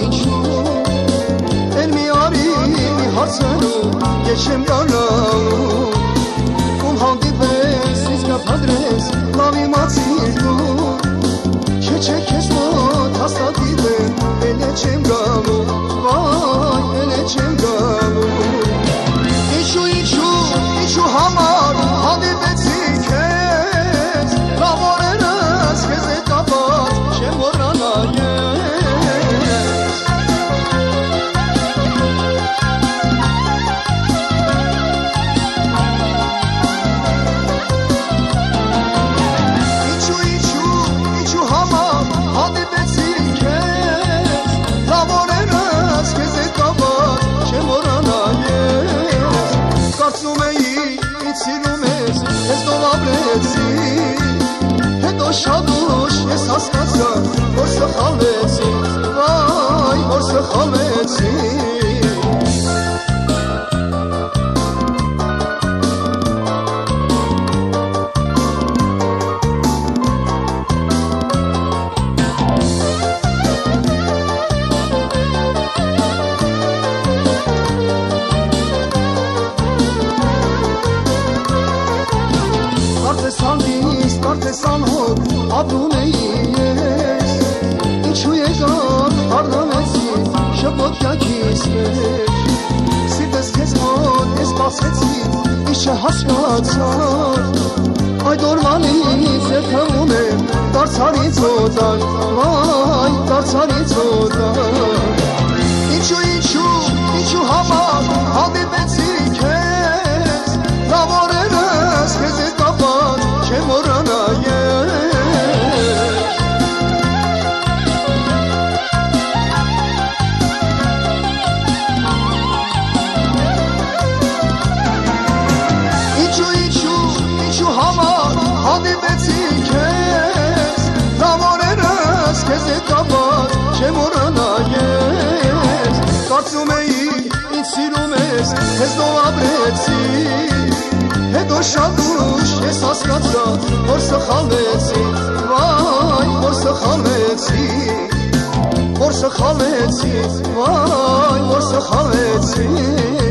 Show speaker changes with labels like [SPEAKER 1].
[SPEAKER 1] ինչու Էլ մի արի մի հարցերում Ես չեմ գալու Ում հանդիպես ինձ կապադրես Լավ իմացիր դու Չէ քեզ մոտ հաստատիվեմ Էլ է չեմ գալու Վայ էլ է չեմ գալու Ինչու համար հանդիպեցի քեզ Լավ օրերս քեզ հետ կապած չեմ մոռանա Ինչու համար հանդիպեցի քեզ Լավ օրերս քեզ հետ կապած չեմ մոռանա Կարծում էի ինձ սիրում ես, ես դով ապրեցի Հետո շատ ուշ ես հասկացա, որ սխալվեցի Վայ, որ սխալվեցի Կարծես անհոգ ապրում էի ես Ինչու եկար հարնամեցի շպոտյակիս մեջ Սիրտս քեզ մոտ ես բացեցի Ինչ չհասկացար Այդ օրվանից ես թվում եմ դարձարից օտար Վայ դարձարից օտար Ինչու համար հանդիպեցի քեզ Լավ օրերս քեզ հետ կապած չեմ մոռանա Ինչու համար հանդիպեցի քեզ Լավ օրերս քեզ հետ կապած չեմ մոռանա Կարծում էի ինձ սիրում ես, քեզ դով ապրեցի Հետո շատ ուշ ես հասկացա, որ սխալվեցի Վայ, որ սխալվեցի Որ սխալվեցի, վայ, որ սխալվեցի